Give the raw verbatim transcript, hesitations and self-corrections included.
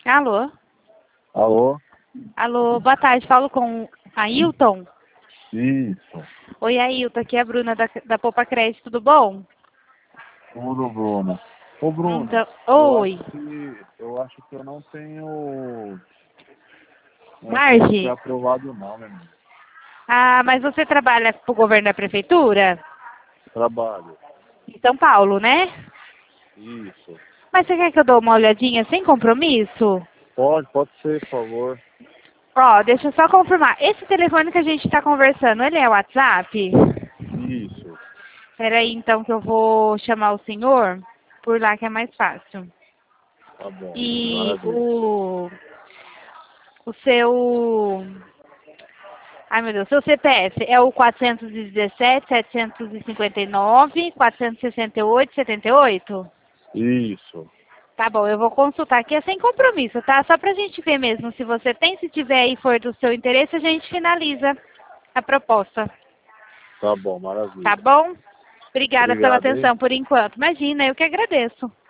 Alô? Alô? Alô, boa tarde. Falo com Ailton? Isso. Oi, Ailton. Aqui é a Bruna da, da Poupa Crédito. Tudo bom? Tudo, Bruna. Ô, Bruna, Então, eu oi. acho que eu acho que eu não tenho não tenho que ser Marge? aprovado não, meu amigo. Ah, mas você trabalha pro governo da prefeitura? Trabalho. Em São Paulo, né? Isso. Mas você quer que eu dê uma olhadinha sem compromisso? Pode, pode ser, por favor. Ó, deixa eu só confirmar. Esse telefone que a gente tá conversando, ele é WhatsApp? Isso. Peraí, então, que eu vou chamar o senhor por lá, que é mais fácil. Tá bom. E Maravilha. o, o seu... Ai, meu Deus, seu C P F é o quatrocentos e dezessete, setecentos e cinquenta e nove, quatrocentos e sessenta e oito, setenta e oito? Isso. Tá bom, eu vou consultar aqui, é sem compromisso, tá? Só pra gente ver mesmo se você tem, se tiver e for do seu interesse, a gente finaliza a proposta. Tá bom, Tá maravilha. bom? Obrigada pela Obrigado, hein? atenção por enquanto. Imagina, eu que agradeço.